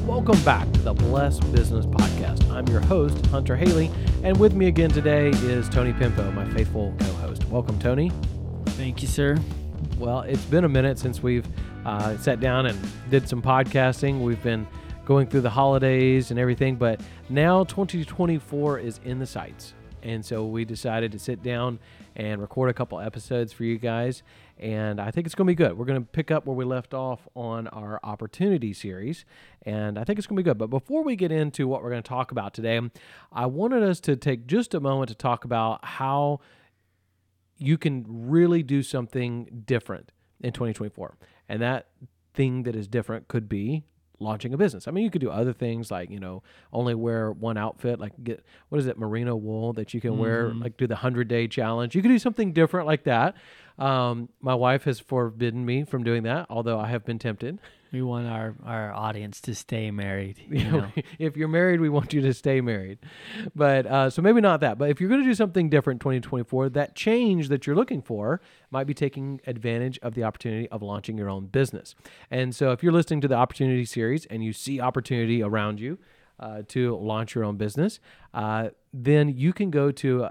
Welcome back to the Blessed Business Podcast. I'm your host, Hunter Haley, and with me again today is Tony Pimpo, my faithful co-host. Welcome, Tony. Thank you, sir. Well, it's been a minute since we've sat down and did some podcasting. We've been going through the holidays and everything, but now 2024 is in the sights. And so we decided to sit down and record a couple episodes for you guys. And I think it's going to be good. We're going to pick up where we left off on our opportunity series. And I think it's going to be good. But before we get into what we're going to talk about today, I wanted us to take just a moment to talk about how you can really do something different in 2024. And that thing that is different could be launching a business. I mean, you could do other things like, only wear one outfit, like get, merino wool that you can wear, like do the 100-day challenge. You could do something different like that. My wife has forbidden me from doing that, although I have been tempted. We want our audience to stay married. If you're married, we want you to stay married. But so maybe not that. But if you're going to do something different in 2024, that change that you're looking for might be taking advantage of the opportunity of launching your own business. And so if you're listening to the Opportunity series and you see opportunity around you to launch your own business, then you can go to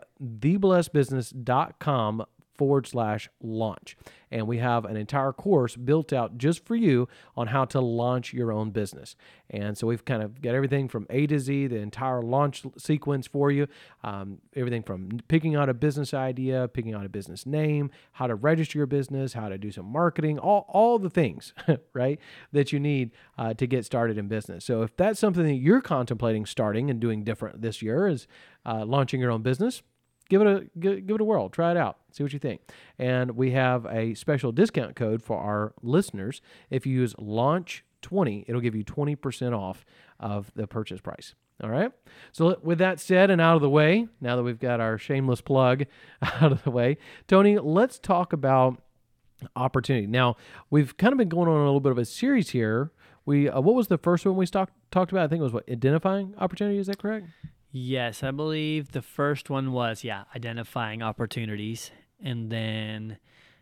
theblessedbusiness.com/launch. And we have an entire course built out just for you on how to launch your own business. And so we've kind of got everything from A to Z, the entire launch sequence for you, everything from picking out a business idea, picking out a business name, how to register your business, how to do some marketing, all the things, right, that you need to get started in business. So if that's something that you're contemplating starting and doing different this year is launching your own business, give it a whirl. Try it out. See what you think. And we have a special discount code for our listeners. If you use LAUNCH20, it'll give you 20% off of the purchase price. All right? So with that said and out of the way, now that we've got our shameless plug out of the way, Tony, let's talk about opportunity. Now, we've kind of been going on a little bit of a series here. What was the first one we talked about? I think it was identifying opportunity. Is that correct? Yes, I believe the first one was, identifying opportunities. And then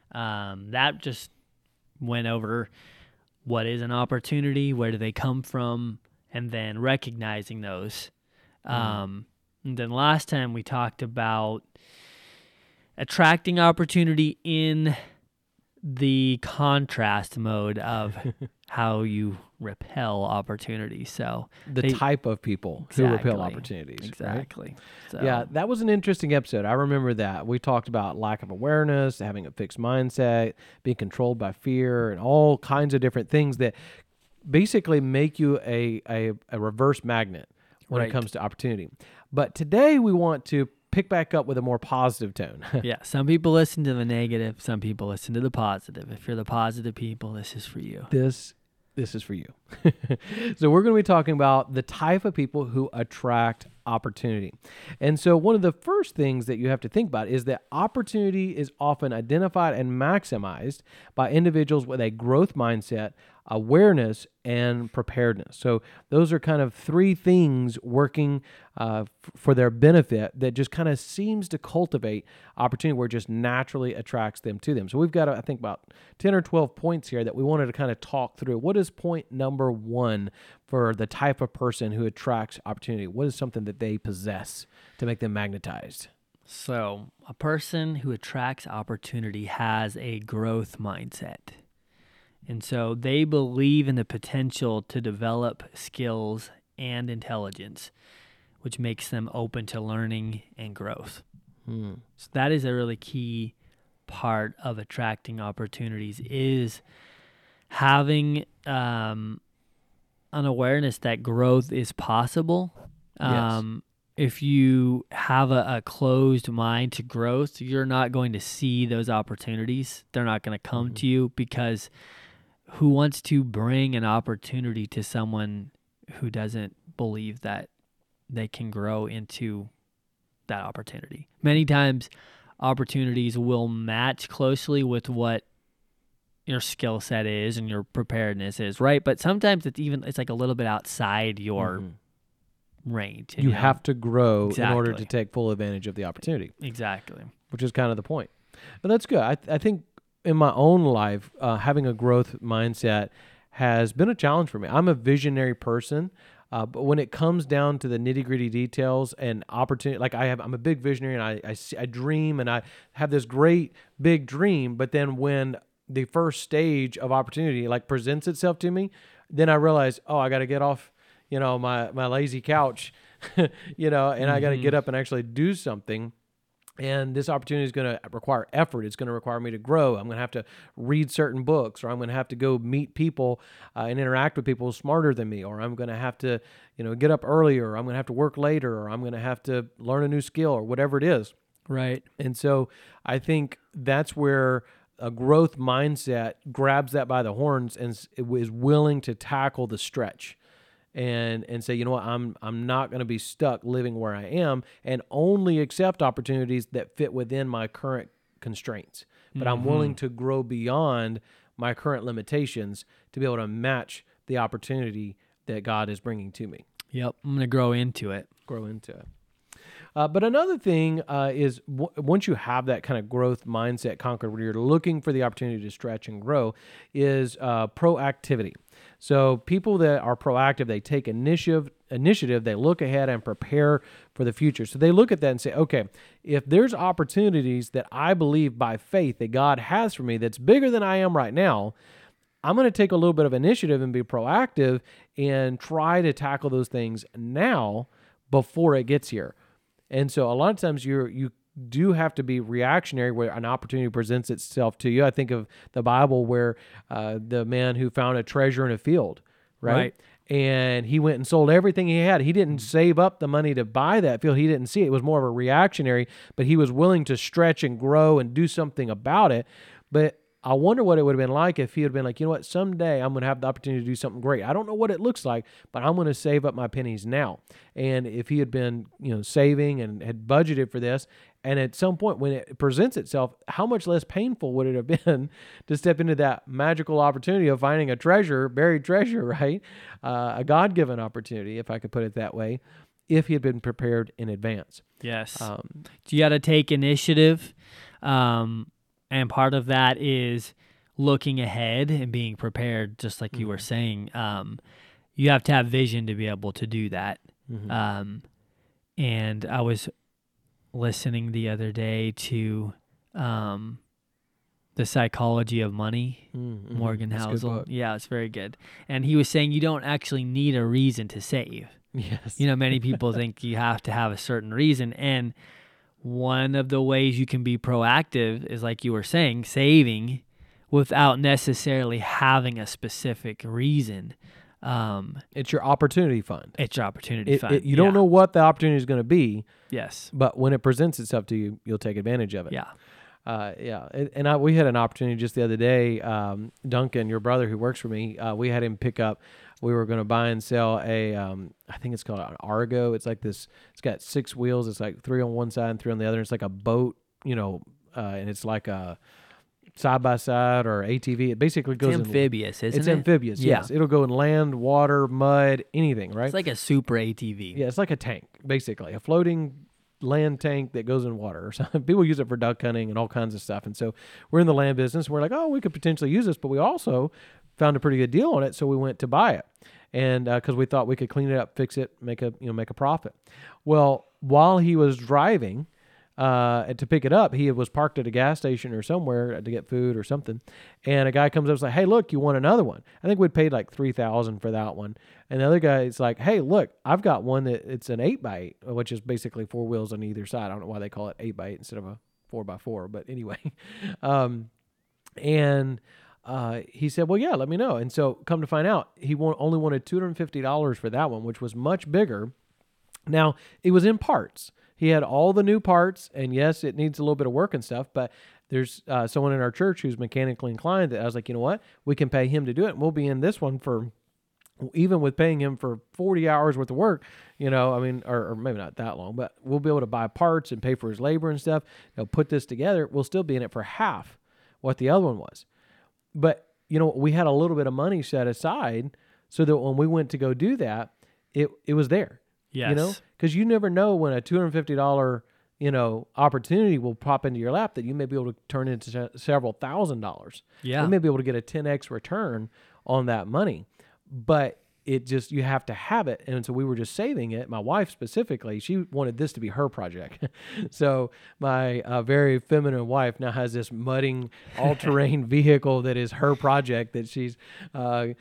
that just went over what is an opportunity, where do they come from, and then recognizing those. And then last time we talked about attracting opportunity in the contrast mode of how you repel opportunities. So the type of people who repel opportunities. Exactly. Right? So, yeah, that was an interesting episode. I remember that. We talked about lack of awareness, having a fixed mindset, being controlled by fear, and all kinds of different things that basically make you a reverse magnet when it comes to opportunity. But today we want to pick back up with a more positive tone. Yeah, some people listen to the negative, some people listen to the positive. If you're the positive people, this is for you. This is for you. So we're going to be talking about the type of people who attract opportunity. And so one of the first things that you have to think about is that opportunity is often identified and maximized by individuals with a growth mindset, awareness, and preparedness. So those are kind of three things working for their benefit that just kind of seems to cultivate opportunity where it just naturally attracts them to them. So we've got, I think, about 10 or 12 points here that we wanted to kind of talk through. What is point number one for the type of person who attracts opportunity? What is something that they possess to make them magnetized? So a person who attracts opportunity has a growth mindset. And so they believe in the potential to develop skills and intelligence, which makes them open to learning and growth. So that is a really key part of attracting opportunities, is having an awareness that growth is possible. Yes. If you have a closed mind to growth, you're not going to see those opportunities. They're not going to come to you, because who wants to bring an opportunity to someone who doesn't believe that they can grow into that opportunity? Many times opportunities will match closely with what your skill set is and your preparedness is, right? But sometimes it's like a little bit outside your range. You have to grow in order Exactly. to take full advantage of the opportunity, Exactly. which is kind of the point. But that's good. I think in my own life, having a growth mindset has been a challenge for me. I'm a visionary person. But when it comes down to the nitty gritty details and opportunity, like I'm a big visionary, and I dream, and I have this great big dream. But then when the first stage of opportunity like presents itself to me, then I realize, oh, I got to get off, my lazy couch, and I got to get up and actually do something. And this opportunity is going to require effort. It's going to require me to grow. I'm going to have to read certain books, or I'm going to have to go meet people and interact with people smarter than me, or I'm going to have to, get up earlier, or I'm going to have to work later, or I'm going to have to learn a new skill, or whatever it is. Right. And so I think that's where a growth mindset grabs that by the horns and is willing to tackle the stretch. And say, you know what, I'm not going to be stuck living where I am, and only accept opportunities that fit within my current constraints. But I'm willing to grow beyond my current limitations to be able to match the opportunity that God is bringing to me. Yep. I'm going to grow into it. But another thing is once you have that kind of growth mindset conquered, where you're looking for the opportunity to stretch and grow, is proactivity. So people that are proactive, they take initiative, they look ahead and prepare for the future. So they look at that and say, okay, if there's opportunities that I believe by faith that God has for me that's bigger than I am right now, I'm going to take a little bit of initiative and be proactive and try to tackle those things now before it gets here. And so a lot of times you do have to be reactionary where an opportunity presents itself to you. I think of the Bible where the man who found a treasure in a field, right? And he went and sold everything he had. He didn't save up the money to buy that field. He didn't see it. It was more of a reactionary, but he was willing to stretch and grow and do something about it. But I wonder what it would have been like if he had been like, you know what, someday I'm going to have the opportunity to do something great. I don't know what it looks like, but I'm going to save up my pennies now. And if he had been, saving and had budgeted for this, and at some point when it presents itself, how much less painful would it have been to step into that magical opportunity of finding a treasure, buried treasure, right? A God-given opportunity, if I could put it that way, if he had been prepared in advance. Yes. You got to take initiative. And part of that is looking ahead and being prepared, just like you were saying. You have to have vision to be able to do that. And I was listening the other day to The Psychology of Money, Morgan Housel. Yeah, it's very good. And he was saying you don't actually need a reason to save. Yes. Many people think you have to have a certain reason. And one of the ways you can be proactive is, like you were saying, saving without necessarily having a specific reason. It's your opportunity fund. You don't know what the opportunity is going to be. Yes. But when it presents itself to you, you'll take advantage of it. Yeah. We had an opportunity just the other day. Duncan, your brother who works for me, we had him pick up. We were going to buy and sell I think it's called an Argo. It's like this. It's got 6 wheels. It's like 3 on one side and 3 on the other. It's like a boat, and it's like a side-by-side or ATV. It basically goes amphibious, isn't it? It's amphibious, yes. It'll go in land, water, mud, anything, right? It's like a super ATV. Yeah, it's like a tank, basically. A floating land tank that goes in water or something. People use it for duck hunting and all kinds of stuff. And so we're in the land business. We're like, oh, we could potentially use this, but we also found a pretty good deal on it, so we went to buy it. And because we thought we could clean it up, fix it, make a profit. Well, while he was driving to pick it up, he was parked at a gas station or somewhere to get food or something. And a guy comes up and is like, hey, look, you want another one? I think we'd paid like $3,000 for that one. And the other guy is like, hey, look, I've got one that it's an 8x8, which is basically 4 wheels on either side. I don't know why they call it 8x8 instead of a 4x4, but anyway. He said, well, yeah, let me know. And so come to find out, he only wanted $250 for that one, which was much bigger. Now, it was in parts. He had all the new parts, and yes, it needs a little bit of work and stuff, but there's someone in our church who's mechanically inclined that I was like, you know what? We can pay him to do it, and we'll be in this one for, even with paying him for 40 hours worth of work, or maybe not that long, but we'll be able to buy parts and pay for his labor and stuff. Put this together. We'll still be in it for half what the other one was. But, we had a little bit of money set aside so that when we went to go do that, it was there. Yes. Because you never know when a $250, opportunity will pop into your lap that you may be able to turn into several $1,000s. Yeah. You may be able to get a 10x return on that money. But it just, you have to have it. And so we were just saving it. My wife specifically, she wanted this to be her project. So my very feminine wife now has this mudding all-terrain vehicle that is her project that she's kind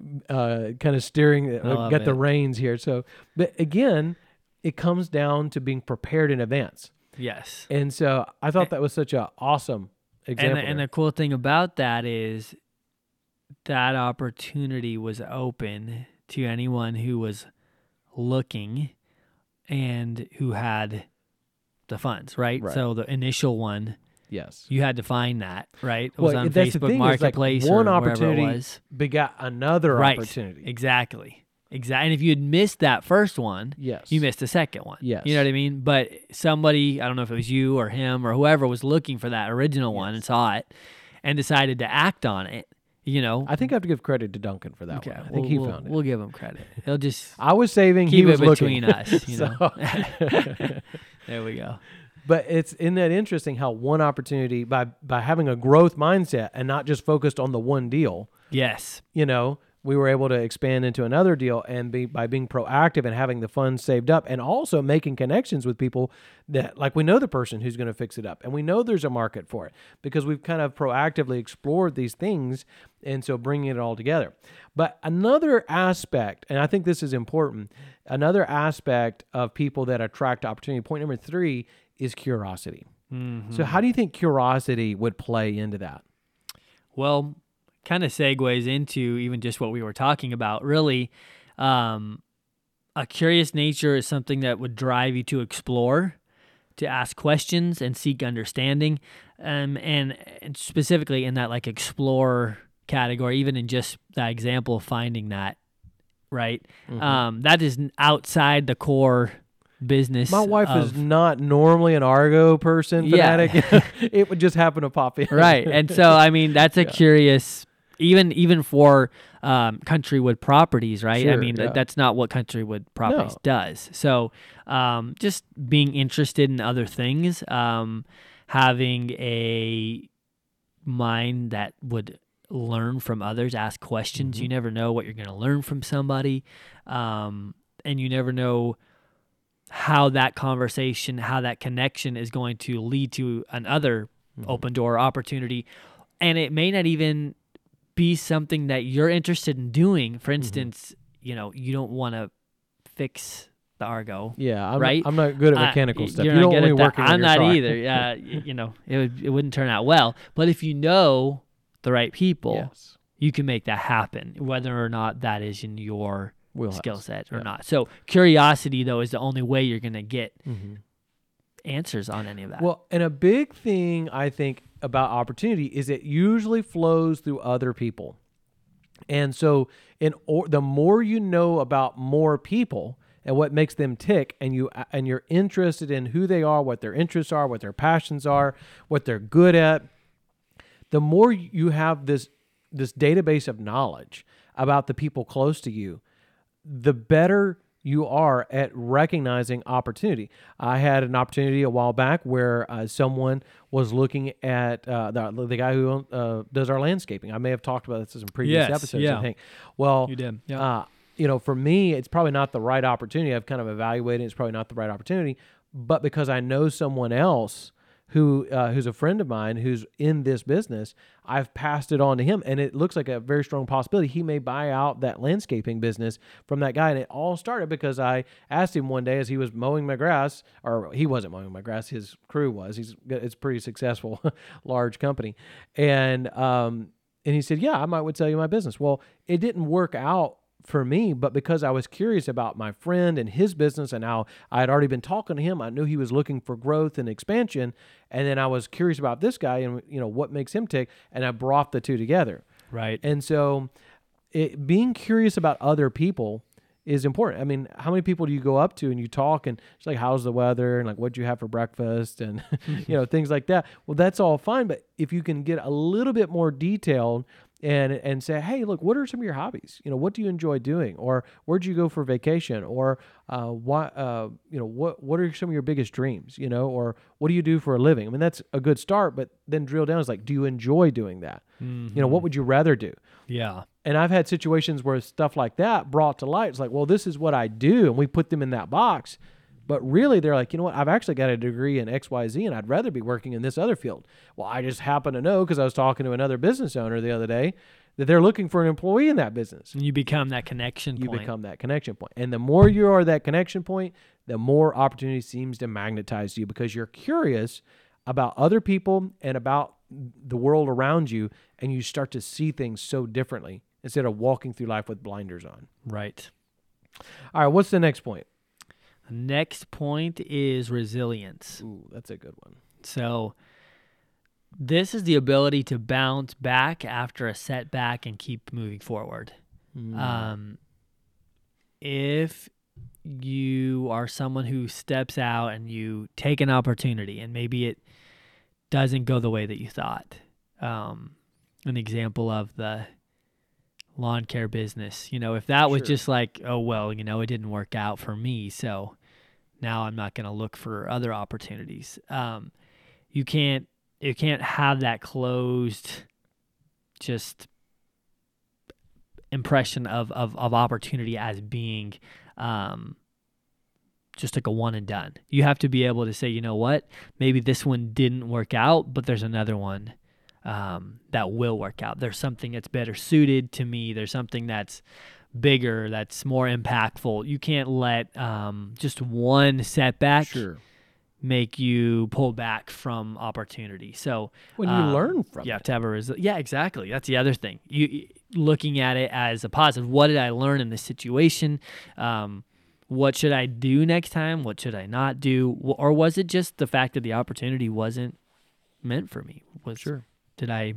of steering, got the reins here. So, but again, it comes down to being prepared in advance. Yes. And so I thought that was such an awesome example. And the cool thing about that is that opportunity was open to anyone who was looking and who had the funds, right? So the initial one, yes, you had to find that, right? It was on that's the Facebook thing, Marketplace, is like one or opportunity wherever it was. begot another opportunity. Exactly. And if you had missed that first one, yes, you missed the second one. Yes. You know what I mean? But somebody, I don't know if it was you or him or whoever, was looking for that original one and saw it and decided to act on it. You know, I think I have to give credit to Duncan for that one. I think he found it. We'll give him credit. He'll just I was saving, keep he was it between looking. us. You know, there we go. But isn't that interesting how one opportunity, by having a growth mindset and not just focused on the one deal. Yes. You know, we were able to expand into another deal, and by being proactive and having the funds saved up, and also making connections with people that, like, we know the person who's going to fix it up, and we know there's a market for it because we've kind of proactively explored these things, and so bringing it all together. But another aspect, and I think this is important, another aspect of people that attract opportunity, point number 3, is curiosity. Mm-hmm. So how do you think curiosity would play into that? Well, kind of segues into even just what we were talking about. Really, a curious nature is something that would drive you to explore, to ask questions and seek understanding, and specifically in that like explore category, even in just that example of finding that, right? Mm-hmm. That is outside the core business. My wife is not normally an Argo person, fanatic. Yeah. It would just happen to pop in. Right. And so, I mean, that's a curious, even for Countrywood Properties, right? Sure, I mean, that's not what Countrywood Properties does. So just being interested in other things, having a mind that would learn from others, ask questions. Mm-hmm. You never know what you're going to learn from somebody. And you never know how that conversation, how that connection is going to lead to another open door opportunity. And it may not even be something that you're interested in doing. For instance, you know, you don't want to fix the Argo. Yeah, right? I'm not good at mechanical stuff. You're you not don't good want at me working that. on I'm your not car. either. You know, it wouldn't turn out well. But if you know the right people, you can make that happen, whether or not that is in your skill set or not. So curiosity, though, is the only way you're going to get answers on any of that. Well, and a big thing I think about opportunity is it usually flows through other people. And so the more you know about more people and what makes them tick, and you're interested in who they are, what their interests are, what their passions are, what they're good at, the more you have this database of knowledge about the people close to you, the better you are at recognizing opportunity. I had an opportunity a while back where someone was looking at the guy who does our landscaping. I may have talked about this in previous episodes, I think. Well, you did. Yeah. You know, for me, it's probably not the right opportunity. I've kind of evaluated it's probably not the right opportunity, but because I know someone else who's a friend of mine who's in this business, I've passed it on to him, and it looks like a very strong possibility he may buy out that landscaping business from that guy. And it all started because I asked him one day as he was mowing my grass, or he wasn't mowing my grass, his crew was. It's a pretty successful, large company, and he said, "Yeah, I would sell you my business." Well, it didn't work out for me, but because I was curious about my friend and his business and how I had already been talking to him, I knew he was looking for growth and expansion. And then I was curious about this guy and, you know, what makes him tick. And I brought the two together. Right. And so being curious about other people is important. I mean, how many people do you go up to and you talk and it's like, how's the weather? And like, what'd you have for breakfast? And, you know, things like that. Well, that's all fine. But if you can get a little bit more detailed and say, hey, look, what are some of your hobbies? You know, what do you enjoy doing? Or where'd you go for vacation? Or what are some of your biggest dreams? You know, or what do you do for a living? I mean, that's a good start, but then drill down is like, do you enjoy doing that? Mm-hmm. You know, what would you rather do? Yeah. And I've had situations where stuff like that brought to light. It's like, well, this is what I do. And we put them in that box. But really, they're like, you know what? I've actually got a degree in XYZ, and I'd rather be working in this other field. Well, I just happen to know because I was talking to another business owner the other day that they're looking for an employee in that business. And you become that connection point. You become that connection point. And the more you are that connection point, the more opportunity seems to magnetize you because you're curious about other people and about the world around you, and you start to see things so differently instead of walking through life with blinders on. Right. All right, what's the next point? The next point is resilience. Ooh, that's a good one. So this is the ability to bounce back after a setback and keep moving forward. If you are someone who steps out and you take an opportunity and maybe it doesn't go the way that you thought. An example of the lawn care business, if that was just like, oh, well, it didn't work out for me, so now I'm not going to look for other opportunities. You can't have that closed just impression of opportunity as being just like a one and done. You have to be able to say, you know what, maybe this one didn't work out, but there's another one that will work out. There's something that's better suited to me. There's something that's bigger, that's more impactful. You can't let just one setback make you pull back from opportunity. So when you learn from you have to have yeah, exactly. That's the other thing. You looking at it as a positive. What did I learn in this situation? What should I do next time? What should I not do? Or was it just the fact that the opportunity wasn't meant for me? Did I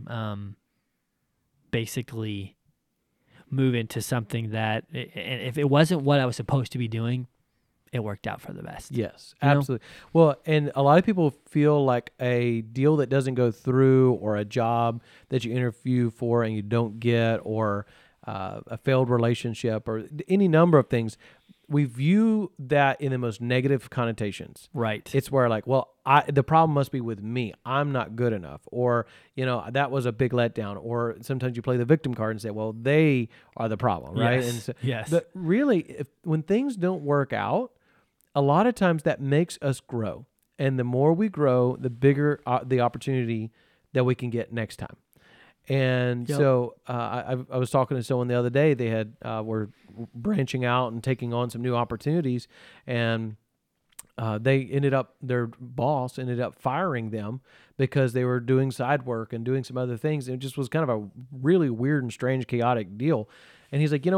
basically move into something that, if it wasn't what I was supposed to be doing, it worked out for the best? Yes, absolutely. Well, and a lot of people feel like a deal that doesn't go through, or a job that you interview for and you don't get, or a failed relationship, or any number of things, we view that in the most negative connotations. Right. It's where like, well, the problem must be with me. I'm not good enough. Or, that was a big letdown. Or sometimes you play the victim card and say, well, they are the problem, right? Yes. And so, yes. But really, when things don't work out, a lot of times that makes us grow. And the more we grow, the bigger the opportunity that we can get next time. And so I was talking to someone the other day. They were branching out and taking on some new opportunities, and their boss ended up firing them because they were doing side work and doing some other things. And it just was kind of a really weird and strange, chaotic deal. And he's like,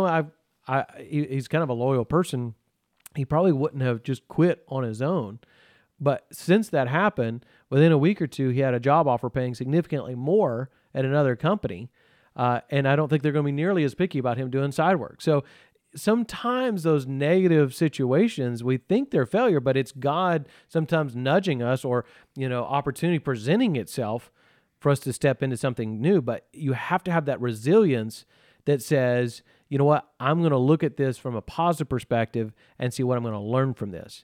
he's kind of a loyal person. He probably wouldn't have just quit on his own. But since that happened, within a week or two, he had a job offer paying significantly more at another company. And I don't think they're going to be nearly as picky about him doing side work. So sometimes those negative situations, we think they're failure, but it's God sometimes nudging us, or, opportunity presenting itself for us to step into something new. But you have to have that resilience that says, you know what, I'm going to look at this from a positive perspective and see what I'm going to learn from this.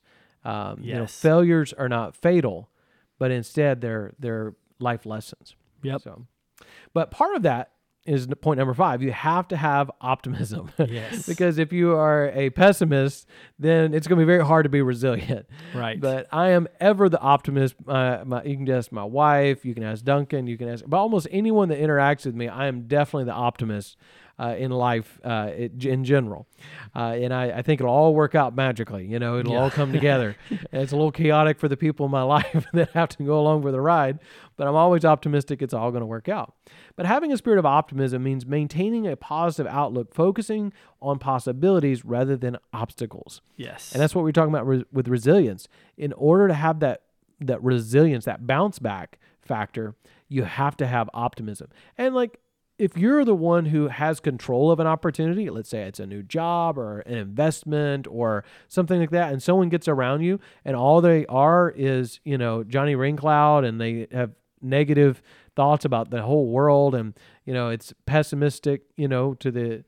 Failures are not fatal, but instead they're life lessons. Yep. So, but part of that is point number 5. You have to have optimism. Yes. Because if you are a pessimist, then it's going to be very hard to be resilient. Right. But I am ever the optimist. You can ask my wife, you can ask Duncan, you can ask about almost anyone that interacts with me. I am definitely the optimist in life in general. And I think it'll all work out magically. It'll all come together. And it's a little chaotic for the people in my life that have to go along for the ride, but I'm always optimistic it's all going to work out. But having a spirit of optimism means maintaining a positive outlook, focusing on possibilities rather than obstacles. Yes. And that's what we're talking about with resilience. In order to have that resilience, that bounce back factor, you have to have optimism. And if you're the one who has control of an opportunity, let's say it's a new job or an investment or something like that, and someone gets around you and all they are is, Johnny Ringcloud, and they have negative thoughts about the whole world, and, it's pessimistic, to the,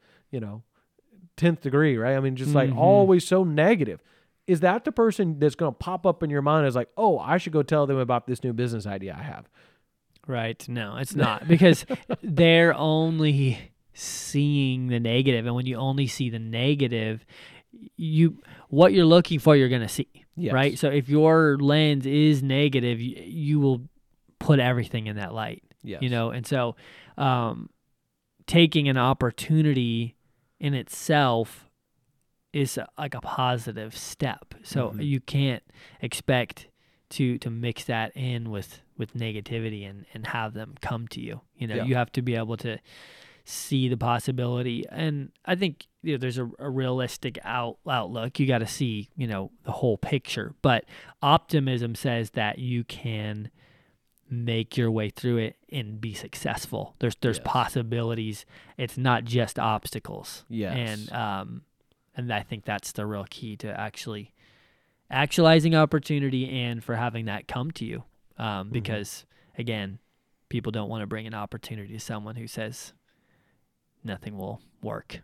10th degree, right? I mean, just always so negative. Is that the person that's going to pop up in your mind as like, oh, I should go tell them about this new business idea I have? Right. No, it's not, because they're only seeing the negative. And when you only see the negative, what you're looking for, you're going to see, Yes. right? So if your lens is negative, you will put everything in that light, Yes. and so taking an opportunity in itself is like a positive step. So you can't expect to mix that in with negativity and have them come to you. You have to be able to see the possibility. And I think there's a realistic outlook. You got to see, the whole picture. But optimism says that you can make your way through it and be successful. There's possibilities. It's not just obstacles. Yes. And I think that's the real key to actually actualizing opportunity and for having that come to you. Because again, people don't want to bring an opportunity to someone who says nothing will work.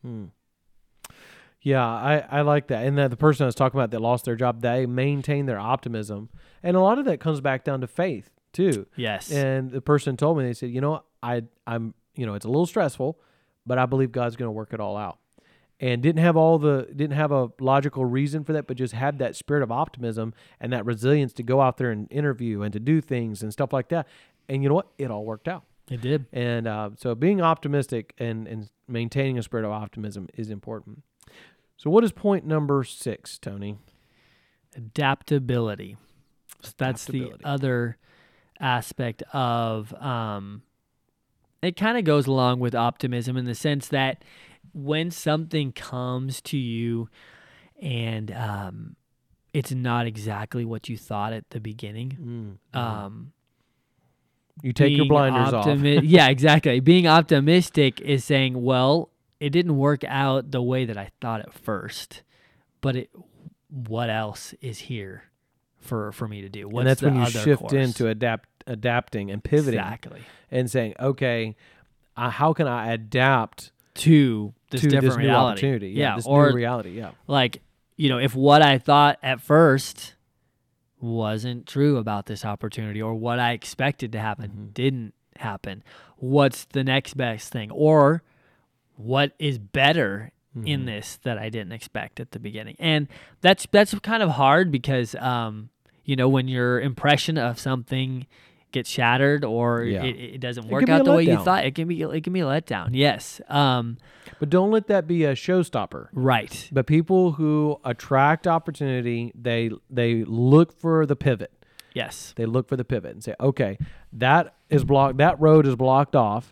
Yeah, I like that. And that the person I was talking about that lost their job, they maintain their optimism. And a lot of that comes back down to faith too. Yes. And the person told me, they said, I'm it's a little stressful, but I believe God's going to work it all out. And didn't have a logical reason for that, but just had that spirit of optimism and that resilience to go out there and interview and to do things and stuff like that. And you know what? It all worked out. It did. And so being optimistic and maintaining a spirit of optimism is important. So what is point number 6, Tony? Adaptability. So that's the other aspect of it kind of goes along with optimism in the sense that when something comes to you and it's not exactly what you thought at the beginning, you take your blinders off. Yeah, exactly. Being optimistic is saying, well, it didn't work out the way that I thought at first, but what else is here for me to do? What's and that's the when you other shift course? into adapting and pivoting. Exactly. And saying, okay, how can I adapt to this different new reality? opportunity? Yeah, this or new reality. Yeah. Like, if what I thought at first wasn't true about this opportunity, or what I expected to happen didn't happen, what's the next best thing? Or what is better in this that I didn't expect at the beginning? And that's kind of hard because, when your impression of something gets shattered or it doesn't work out the way you thought, it can be a letdown. Yes. But don't let that be a showstopper. Right. But people who attract opportunity, they look for the pivot. Yes. They look for the pivot and say, okay, that road is blocked off,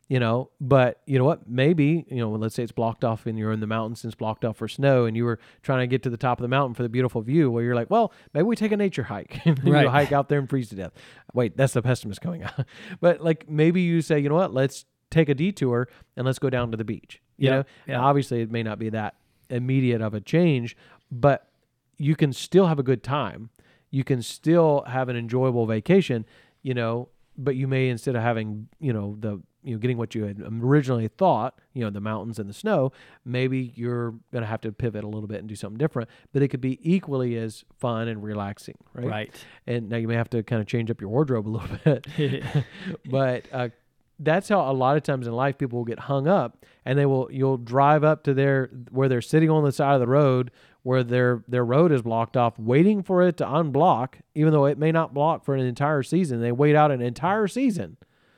but you know what? Maybe, let's say it's blocked off and you're in the mountains and it's blocked off for snow and you were trying to get to the top of the mountain for the beautiful view. Well, you're like, well, maybe we take a nature hike and Right. you hike out there and freeze to death. Wait, that's the pessimist coming out. But like maybe you say, you know what? Let's take a detour and let's go down to the beach. You know, Yeah. And obviously it may not be that immediate of a change, but you can still have a good time. You can still have an enjoyable vacation, but you may, instead of having, getting what you had originally thought, the mountains and the snow, maybe you're going to have to pivot a little bit and do something different, but it could be equally as fun and relaxing, right? Right. And now you may have to kind of change up your wardrobe a little bit, but that's how a lot of times in life people will get hung up, and you'll drive up to where they're sitting on the side of the road where their road is blocked off, waiting for it to unblock, even though it may not block for an entire season. They wait out an entire season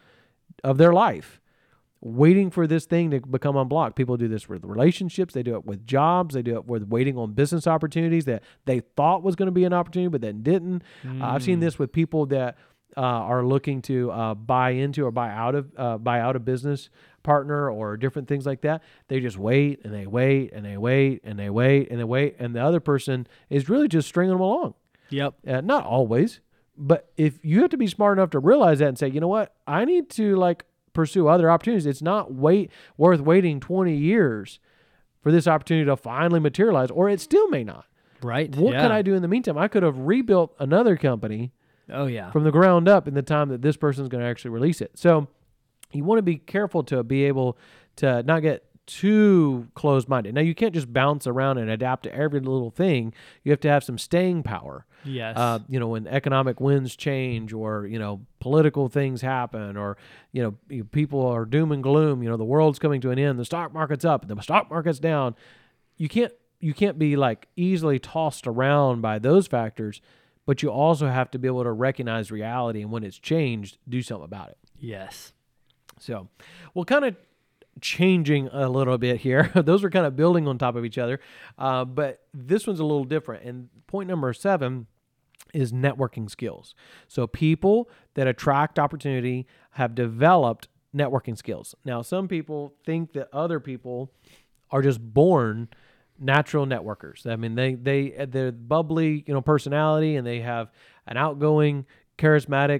of their life waiting for this thing to become unblocked. People do this with relationships. They do it with jobs. They do it with waiting on business opportunities that they thought was going to be an opportunity, but then didn't. I've seen this with people that are looking to buy into or buy out a business partner or different things like that. They just wait and they wait and they wait and they wait and they wait, and the other person is really just stringing them along. Yep. Not always, but if you have to be smart enough to realize that and say, you know what, I need to pursue other opportunities. It's not worth waiting 20 years for this opportunity to finally materialize, or it still may not. Right. What can I do in the meantime? I could have rebuilt another company from the ground up in the time that this person's going to actually release it. So you want to be careful to be able to not get too closed-minded. Now, you can't just bounce around and adapt to every little thing. You have to have some staying power. Yes. When economic winds change, or political things happen, or people are doom and gloom. The world's coming to an end. The stock market's up, the stock market's down. You can't be like easily tossed around by those factors, but you also have to be able to recognize reality, and when it's changed, do something about it. Yes. So, well, kind of changing a little bit here. Those are kind of building on top of each other, but this one's a little different. And point number 7 is networking skills. So people that attract opportunity have developed networking skills. Now, some people think that other people are just born natural networkers. I mean, they're bubbly, personality, and they have an outgoing, charismatic,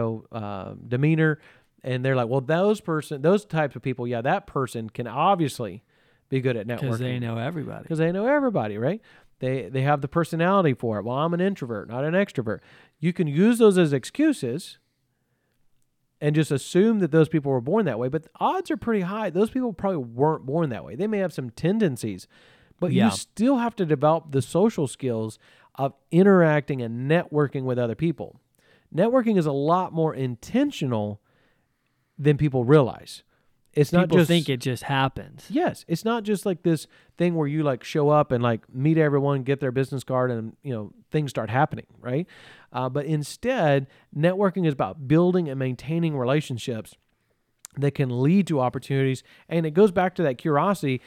demeanor. And they're like, well, those types of people, yeah, that person can obviously be good at networking. Because they know everybody. Because they know everybody, right? They have the personality for it. Well, I'm an introvert, not an extrovert. You can use those as excuses and just assume that those people were born that way. But the odds are pretty high. Those people probably weren't born that way. They may have some tendencies, but you still have to develop the social skills of interacting and networking with other people. Networking is a lot more intentional than people realize. It's not people just think it just happens. Yes, it's not just like this thing where you like show up and like meet everyone, get their business card, and things start happening, right? But instead, networking is about building and maintaining relationships that can lead to opportunities. And it goes back to that curiosity.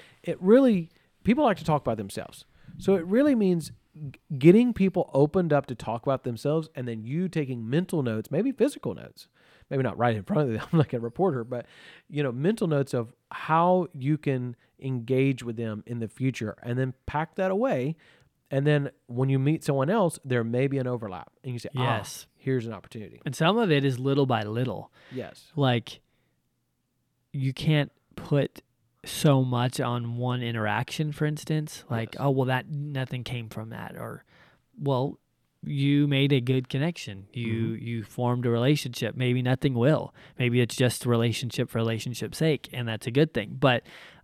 People like to talk about themselves, so it really means getting people opened up to talk about themselves, and then you taking mental notes, maybe physical notes. Maybe not right in front of them like a reporter, but, mental notes of how you can engage with them in the future, and then pack that away. And then when you meet someone else, there may be an overlap, and you say, yes, here's an opportunity. And some of it is little by little. Yes. Like, you can't put so much on one interaction, for instance. Like, oh, well, that nothing came from that. Or, well, you made a good connection. You formed a relationship. Maybe nothing will. Maybe it's just relationship for relationship's sake, and that's a good thing. But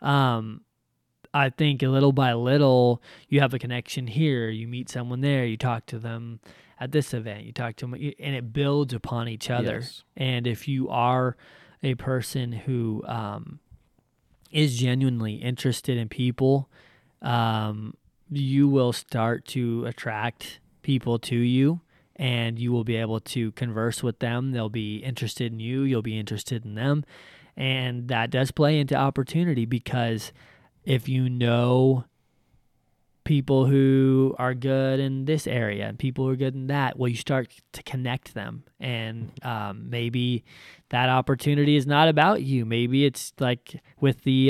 I think little by little, you have a connection here. You meet someone there. You talk to them at this event. You talk to them, and it builds upon each other. Yes. And if you are a person who is genuinely interested in people, you will start to attract people to you, and you will be able to converse with them. They'll be interested in you. You'll be interested in them. And that does play into opportunity, because if you know people who are good in this area and people who are good in that, well, you start to connect them. And maybe that opportunity is not about you. Maybe it's like with the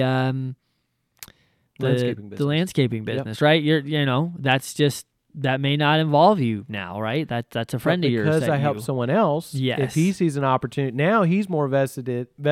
landscaping business, right? That's just, that may not involve you now, right? That's a friend of yours. Because I help someone else, if he sees an opportunity, now he's more vested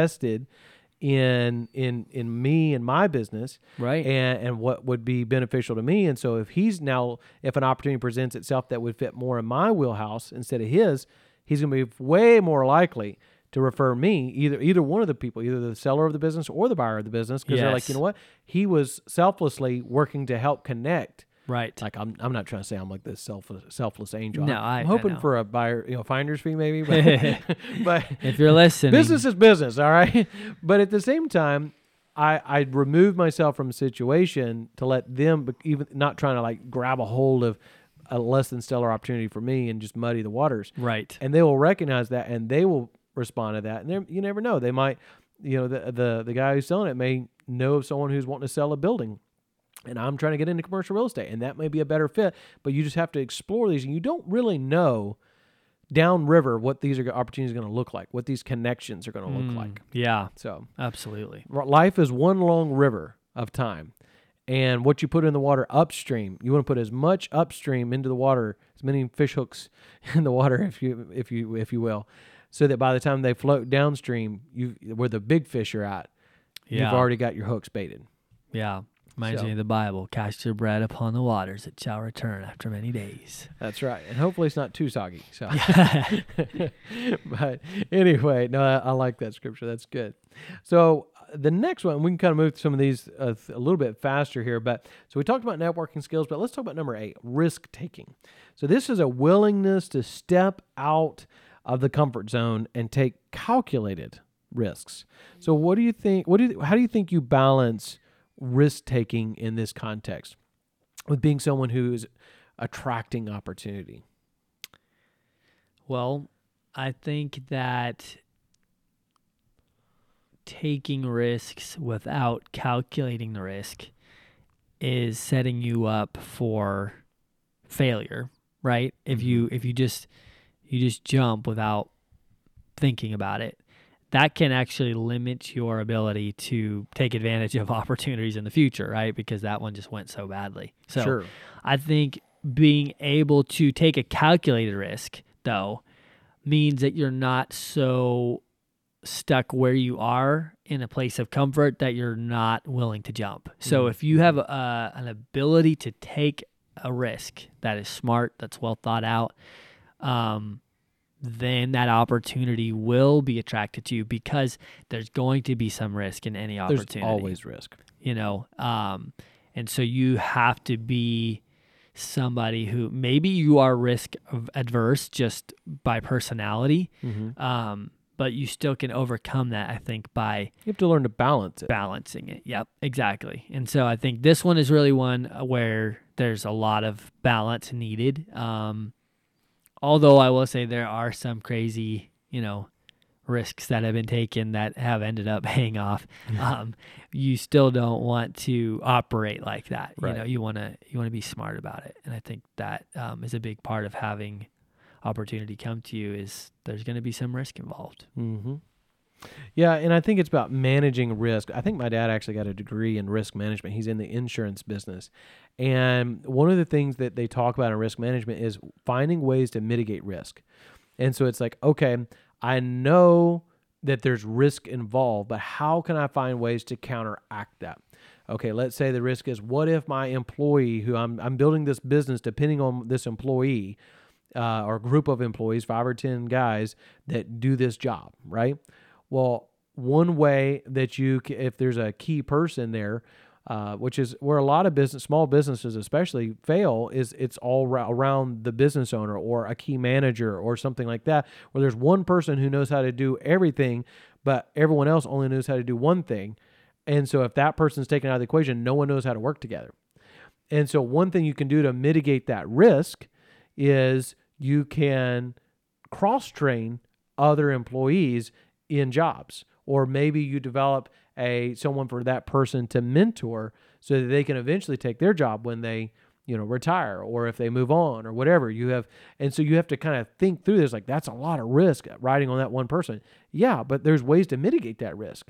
in me and my business, right? And what would be beneficial to me. And so if an opportunity presents itself that would fit more in my wheelhouse instead of his, he's going to be way more likely to refer me, either one of the people, either the seller of the business or the buyer of the business, because they're like, you know what, he was selflessly working to help connect. Right. Like I'm not trying to say I'm like this selfless angel. No, I'm hoping for a buyer, finder's fee maybe. But if you're listening, business is business, all right. But at the same time, I remove myself from a situation to let them, even not trying to like grab a hold of a less than stellar opportunity for me and just muddy the waters. Right. And they will recognize that, and they will respond to that. And you never know. They might, the guy who's selling it may know of someone who's wanting to sell a building. And I'm trying to get into commercial real estate, and that may be a better fit, but you just have to explore these, and you don't really know downriver what these opportunities are going to look like, what these connections are going to look like. Yeah. So absolutely. Life is one long river of time, and what you put in the water upstream, you want to put as much upstream into the water, as many fish hooks in the water, if you will, so that by the time they float downstream, where the big fish are at, you've already got your hooks baited. Yeah. Reminds me of the Bible. Cast your bread upon the waters; it shall return after many days. That's right, and hopefully it's not too soggy. So, but anyway, no, I like that scripture. That's good. So the next one, we can kind of move through some of these a little bit faster here. But so we talked about networking skills, but let's talk about number 8, risk taking. So this is a willingness to step out of the comfort zone and take calculated risks. So what do you think? How do you think you balance risk taking in this context with being someone who's attracting opportunity? Well, I think that taking risks without calculating the risk is setting you up for failure, right? If you just jump without thinking about it, that can actually limit your ability to take advantage of opportunities in the future, right? Because that one just went so badly. So Sure. I think being able to take a calculated risk, though, means that you're not so stuck where you are in a place of comfort that you're not willing to jump. So if you have an ability to take a risk that is smart, that's well thought out, then that opportunity will be attracted to you, because there's going to be some risk in any opportunity. There's always risk. And so you have to be somebody who, maybe you are risk adverse just by personality, but you still can overcome that, I think, by You have to learn to balance it. balancing it. Yep, exactly. And so I think this one is really one where there's a lot of balance needed. Although I will say there are some crazy, risks that have been taken that have ended up paying off. You still don't want to operate like that. Right. You want to be smart about it. And I think that is a big part of having opportunity come to you, is there's going to be some risk involved. Mm-hmm. Yeah, and I think it's about managing risk. I think my dad actually got a degree in risk management. He's in the insurance business. And one of the things that they talk about in risk management is finding ways to mitigate risk. And so it's like, okay, I know that there's risk involved, but how can I find ways to counteract that? Okay, let's say the risk is, what if my employee, who I'm building this business depending on this employee, or group of employees, 5 or 10 guys that do this job, right? Well, one way that if there's a key person there, which is where a lot of small businesses especially fail, is it's all around the business owner or a key manager or something like that, where there's one person who knows how to do everything, but everyone else only knows how to do one thing. And so if that person's taken out of the equation, no one knows how to work together. And so one thing you can do to mitigate that risk is you can cross-train other employees in jobs, or maybe you develop someone for that person to mentor so that they can eventually take their job when they, retire, or if they move on, or whatever you have. And so you have to kind of think through this, like, that's a lot of risk riding on that one person. Yeah, but there's ways to mitigate that risk.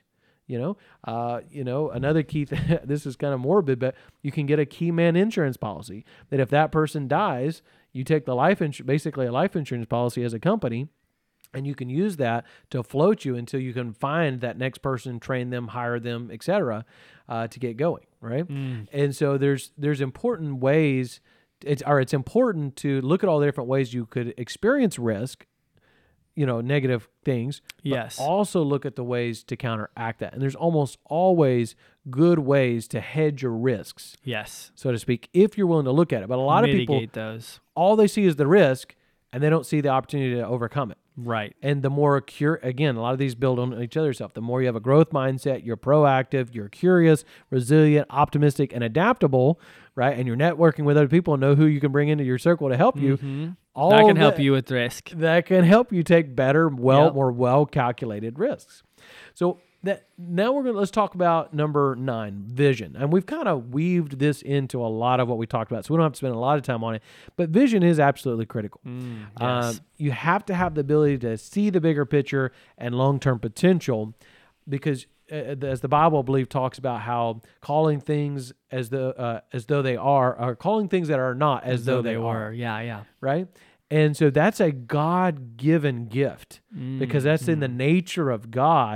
Another key thing, this is kind of morbid, but you can get a key man insurance policy that if that person dies, you take the basically a life insurance policy as a company, and you can use that to float you until you can find that next person, train them, hire them, et cetera, to get going, right? And so there's important ways, it's important to look at all the different ways you could experience risk, negative things. Yes. But also look at the ways to counteract that. And there's almost always good ways to hedge your risks. Yes. So to speak, if you're willing to look at it. But a lot of people, mitigate those. All they see is the risk, and they don't see the opportunity to overcome it. Right. And the more again, a lot of these build on each other's stuff. The more you have a growth mindset, you're proactive, you're curious, resilient, optimistic, and adaptable, right? And you're networking with other people and know who you can bring into your circle to help you. That can help you with risk. That can help you take better, more well-calculated risks. So now let's talk about number 9, vision. And we've kind of weaved this into a lot of what we talked about, so we don't have to spend a lot of time on it. But vision is absolutely critical. Yes. You have to have the ability to see the bigger picture and long-term potential, because as the Bible, I believe, talks about how calling things as though they are, or calling things that are not as though they are. Yeah. Right? And so that's a God-given gift, because that's in the nature of God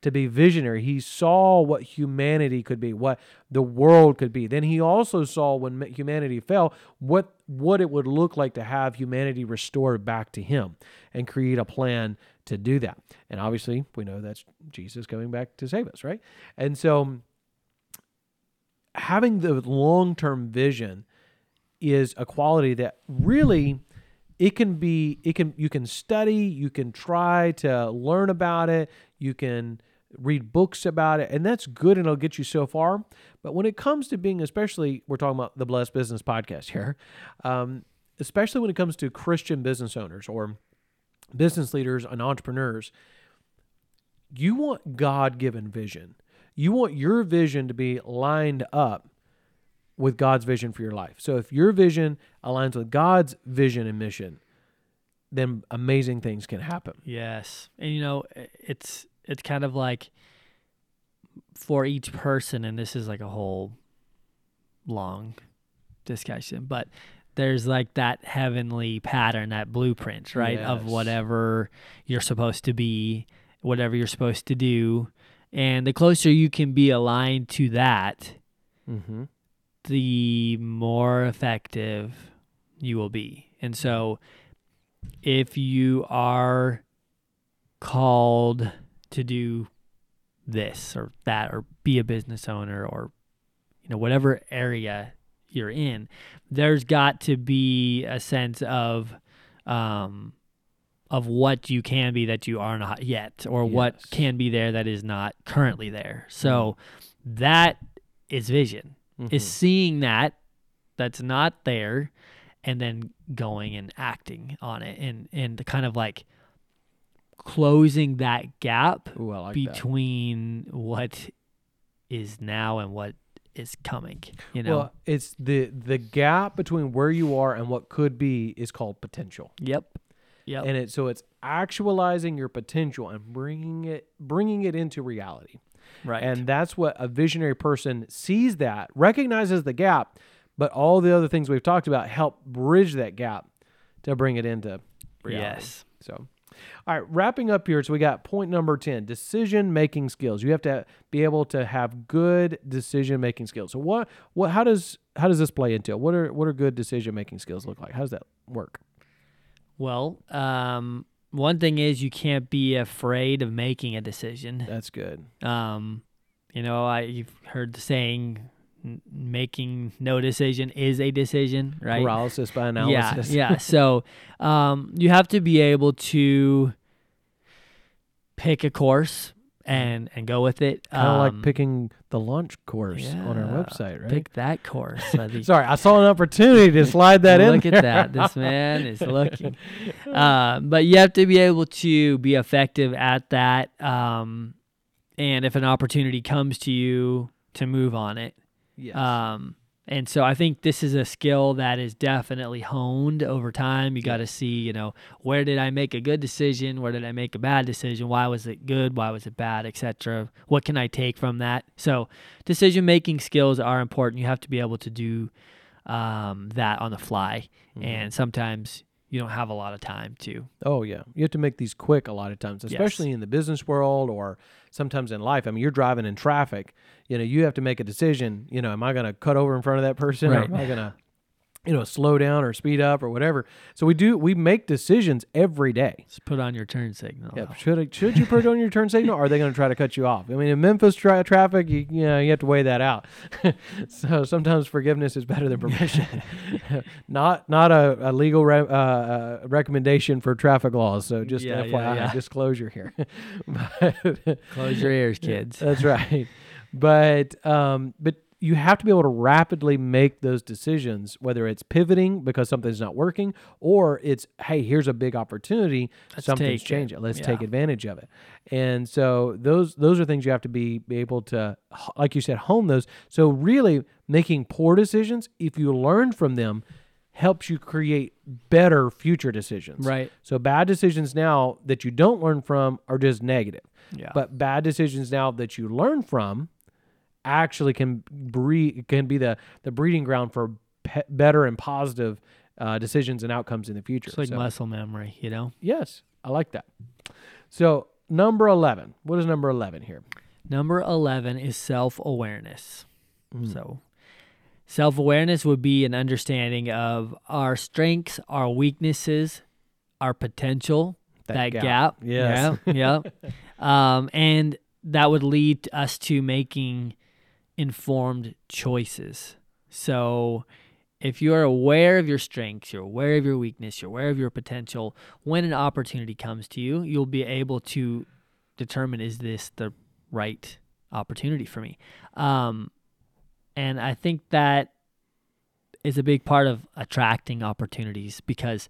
to be visionary. He saw what humanity could be, what the world could be. Then he also saw when humanity fell, what it would look like to have humanity restored back to him and create a plan to do that. And obviously, we know that's Jesus coming back to save us, right? And so having the long-term vision is a quality that really you can study, you can try to learn about it, you can read books about it, and that's good and it'll get you so far. But when it comes to being, especially, we're talking about the Blessed Business Podcast here, especially when it comes to Christian business owners or business leaders and entrepreneurs, you want God-given vision. You want your vision to be lined up with God's vision for your life. So if your vision aligns with God's vision and mission, then amazing things can happen. Yes. And it's kind of like for each person, and this is like a whole long discussion, but there's like that heavenly pattern, that blueprint, right? Yes. Of whatever you're supposed to be, whatever you're supposed to do. And the closer you can be aligned to that, Mm-hmm. the more effective you will be. And so if you are called to do this or that, or be a business owner, or whatever area you're in, there's got to be a sense of what you can be that you are not yet, or what can be there that is not currently there. So that is vision. Is seeing that's not there, and then going and acting on it, and kind of like closing that gap between what is now and what is coming. Well, it's the gap between where you are and what could be is called potential. Yep. And it's actualizing your potential and bringing it into reality. Right. And that's what a visionary person sees, that recognizes the gap, but all the other things we've talked about help bridge that gap to bring it into reality. Yes. So, all right, wrapping up here. So we got point number 10, decision-making skills. You have to be able to have good decision-making skills. So how does this play into it? What are good decision-making skills look like? How does that work? Well, one thing is you can't be afraid of making a decision. That's good. You've heard the saying, making no decision is a decision, right? Paralysis by analysis. Yeah. So you have to be able to pick a course and go with it. Kind of like picking the launch course on our website, right? Pick that course. Sorry, I saw an opportunity to slide that in. Look at that. This man is looking. But you have to be able to be effective at that. And if an opportunity comes to you, to move on it. Yes. And so I think this is a skill that is definitely honed over time. You got to see, where did I make a good decision? Where did I make a bad decision? Why was it good? Why was it bad, etc.? What can I take from that? So decision-making skills are important. You have to be able to do that on the fly. And sometimes you don't have a lot of time to. Oh, yeah. You have to make these quick a lot of times, especially in the business world or sometimes in life. I mean, you're driving in traffic. You have to make a decision. Am I going to cut over in front of that person? Right. Or am I going to, slow down or speed up or whatever? So we make decisions every day. Just put on your turn signal. Yeah. Should you put on your turn signal? Or are they going to try to cut you off? I mean, in Memphis traffic, you have to weigh that out. So sometimes forgiveness is better than permission. Not a legal recommendation for traffic laws. So just FYI, disclosure here. Close your ears, kids. That's right. But you have to be able to rapidly make those decisions, whether it's pivoting because something's not working, or it's, hey, here's a big opportunity, something's changing. Let's take advantage of it. And so those are things you have to be able to, like you said, hone those. So really making poor decisions, if you learn from them, helps you create better future decisions. Right. So bad decisions now that you don't learn from are just negative. Yeah. But bad decisions now that you learn from actually can be the breeding ground for better and positive decisions and outcomes in the future. It's like muscle memory, Yes, I like that. So number 11. What is number 11 here? Number 11 is self-awareness. So self-awareness would be an understanding of our strengths, our weaknesses, our potential, that gap. Yes. Yeah. And that would lead us to making informed choices. So if you're aware of your strengths, you're aware of your weakness, you're aware of your potential, when an opportunity comes to you, you'll be able to determine, is this the right opportunity for me? And I think that is a big part of attracting opportunities, because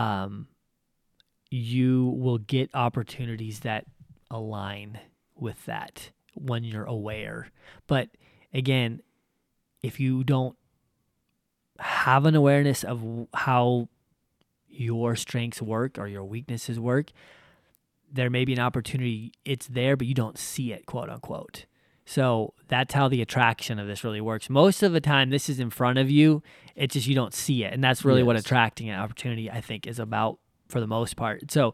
you will get opportunities that align with that when you're aware. But again, if you don't have an awareness of how your strengths work or your weaknesses work, there may be an opportunity, it's there, but you don't see it, quote unquote. So that's how the attraction of this really works. Most of the time, this is in front of you. It's just you don't see it. And that's really what attracting an opportunity, I think, is about for the most part. So,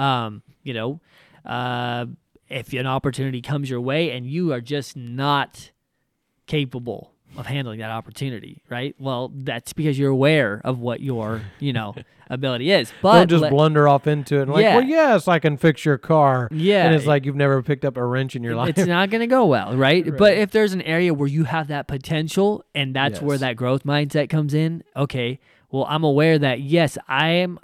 if an opportunity comes your way and you are just not capable of handling that opportunity, right? Well, that's because you're aware of what your, ability is. But don't just blunder off into it and well, yes, I can fix your car. Yeah. And it's like you've never picked up a wrench in your life. It's not going to go well, right? But if there's an area where you have that potential and that's where that growth mindset comes in, okay, well, I'm aware that, yes, I'm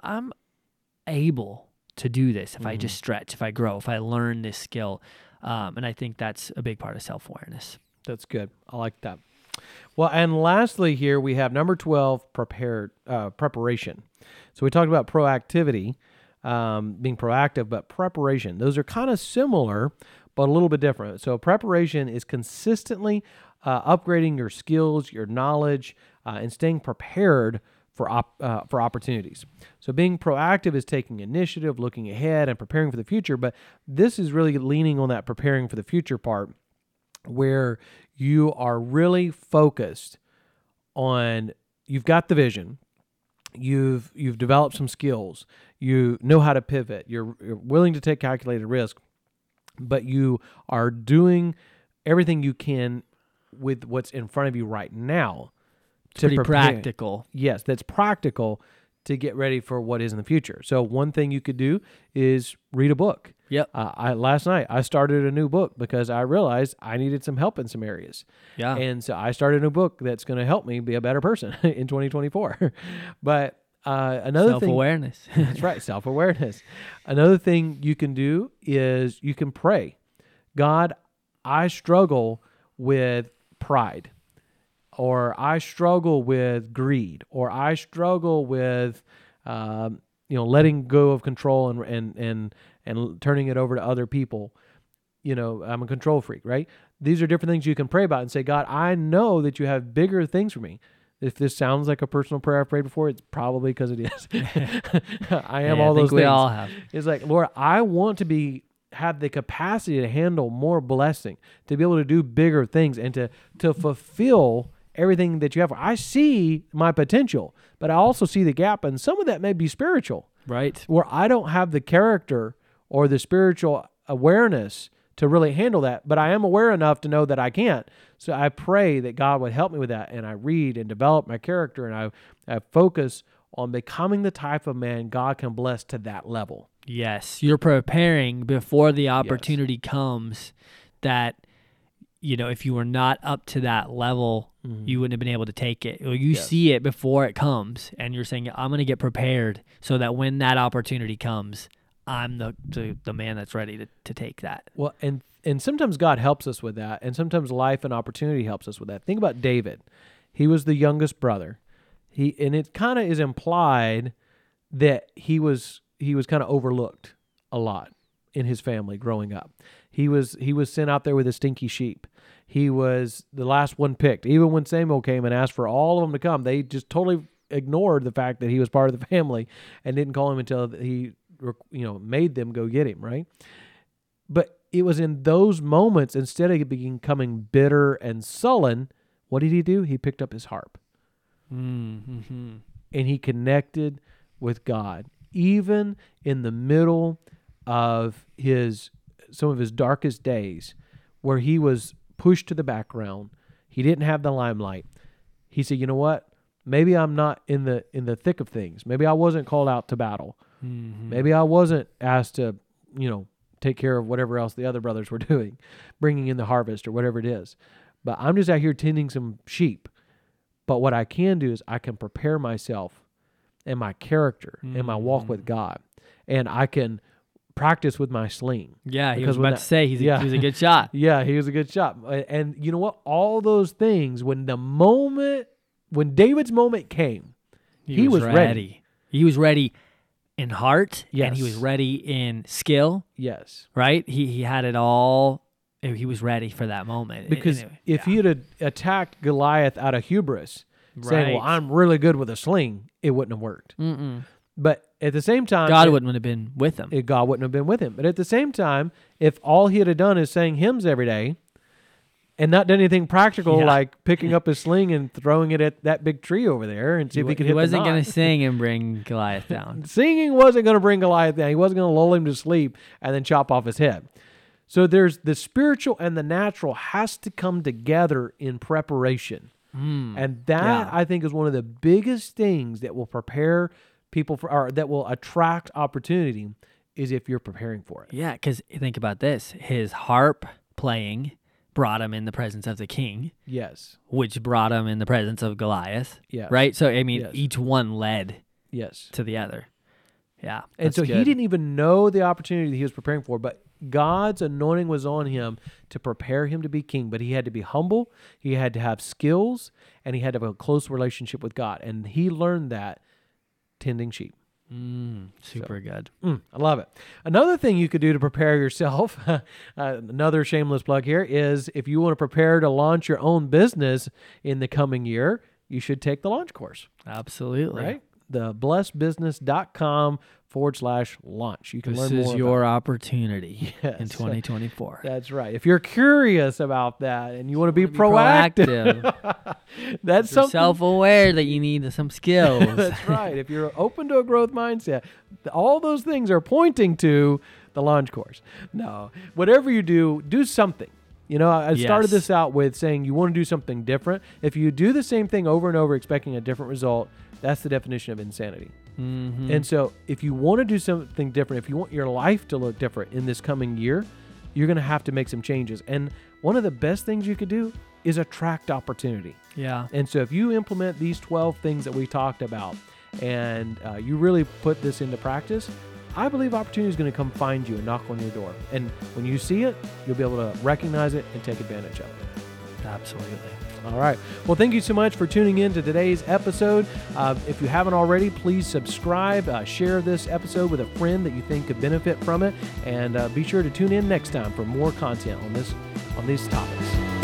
able to do this if I just stretch, if I grow, if I learn this skill. And I think that's a big part of self-awareness. That's good. I like that. Well, and lastly here we have number 12, preparation. So we talked about proactivity, being proactive, but preparation. Those are kind of similar, but a little bit different. So preparation is consistently upgrading your skills, your knowledge, and staying prepared for opportunities. So being proactive is taking initiative, looking ahead, and preparing for the future. But this is really leaning on that preparing for the future part, where you are really focused on, you've got the vision, you've developed some skills, you know how to pivot, you're willing to take calculated risk, but you are doing everything you can with what's in front of you right now. Pretty practical. Yes, that's practical to get ready for what is in the future. So one thing you could do is read a book. Yep. Last night, I started a new book because I realized I needed some help in some areas. Yeah. And so I started a new book that's going to help me be a better person in 2024. But another self-awareness. thing... That's right, self-awareness. Another thing you can do is you can pray. God, I struggle with pride, or I struggle with greed, or I struggle with letting go of control and turning it over to other people. I'm a control freak, right? These are different things you can pray about and say, God, I know that you have bigger things for me. If this sounds like a personal prayer I've prayed before, it's probably because it is. I am all those things. We all have. It's like, Lord, I want to have the capacity to handle more blessing, to be able to do bigger things, and to fulfill everything that you have. I see my potential, but I also see the gap, and some of that may be spiritual. Right. Where I don't have the character or the spiritual awareness to really handle that, but I am aware enough to know that I can't. So I pray that God would help me with that, and I read and develop my character, and I focus on becoming the type of man God can bless to that level. Yes, you're preparing before the opportunity comes, that, if you were not up to that level, you wouldn't have been able to take it. You see it before it comes, and you're saying, I'm going to get prepared so that when that opportunity comes, I'm the man that's ready to take that. Well, and sometimes God helps us with that, and sometimes life and opportunity helps us with that. Think about David. He was the youngest brother. And it kind of is implied that he was kind of overlooked a lot in his family growing up. He was sent out there with a stinky sheep. He was the last one picked. Even when Samuel came and asked for all of them to come, they just totally ignored the fact that he was part of the family and didn't call him until he made them go get him, right? But it was in those moments, instead of becoming bitter and sullen, what did he do? He picked up his harp. Mm-hmm. And he connected with God, even in the middle of some of his darkest days, where he was pushed to the background. He didn't have the limelight. He said, "You know what? Maybe I'm not in the thick of things. Maybe I wasn't called out to battle. Mm-hmm. Maybe I wasn't asked to, take care of whatever else the other brothers were doing, bringing in the harvest or whatever it is. But I'm just out here tending some sheep. But what I can do is I can prepare myself and my character and my walk with God, and I can practice with my sling." Yeah, he Because was when about to say he was a good shot. Yeah, he was a good shot. And you know what? All those things, when David's moment came, he was ready. He was ready in heart, Yes. and he was ready in skill, Yes. right? He had it all. He was ready for that moment. Because if he had attacked Goliath out of hubris, saying, "Well, Right. I'm really good with a sling," it wouldn't have worked. Mm-mm. But at the same time, God wouldn't have been with him. God wouldn't have been with him. But at the same time, if all he had done is sang hymns every day and not done anything practical, Yeah. like picking up his sling and throwing it at that big tree over there and see if he could hit the wasn't knot. going to sing and bring Goliath down. Singing wasn't going to bring Goliath down. He wasn't going to lull him to sleep and then chop off his head. So there's the spiritual and the natural has to come together in preparation. And that, Yeah. I think, is one of the biggest things that will prepare people or that will attract opportunity, is if you're preparing for it. Yeah, because think about this. His harp playing brought him in the presence of the king, Yes. which brought him in the presence of Goliath. Yes. Right? So, I mean, Yes. each one led Yes. to the other. Yeah. And that's so he good. didn't even know the opportunity that he was preparing for, but God's anointing was on him to prepare him to be king. But he had to be humble, he had to have skills, and he had to have a close relationship with God. And he learned that tending sheep. Super good. I love it. Another thing you could do to prepare yourself, another shameless plug here, is if you want to prepare to launch your own business in the coming year, you should take the launch course, Absolutely. right? The blessedbusiness.com/launch. You can This learn is more your about opportunity in Yes. 2024. That's right. If you're curious about that and you want to be Proactive. that's You're something. self-aware that you need some skills. That's right. If you're open to a growth mindset, all those things are pointing to the launch course. No, whatever you do something. I started Yes. this out with saying you want to do something different. If you do the same thing over and over expecting a different result, that's the definition of insanity. Mm-hmm. And so if you want to do something different, if you want your life to look different in this coming year, you're going to have to make some changes. And one of the best things you could do is attract opportunity. Yeah. And so if you implement these 12 things that we talked about and you really put this into practice, I believe opportunity is going to come find you and knock on your door. And when you see it, you'll be able to recognize it and take advantage of it. Absolutely. All right. Well, thank you so much for tuning in to today's episode. If you haven't already, please subscribe, share this episode with a friend that you think could benefit from it, and be sure to tune in next time for more content on these topics.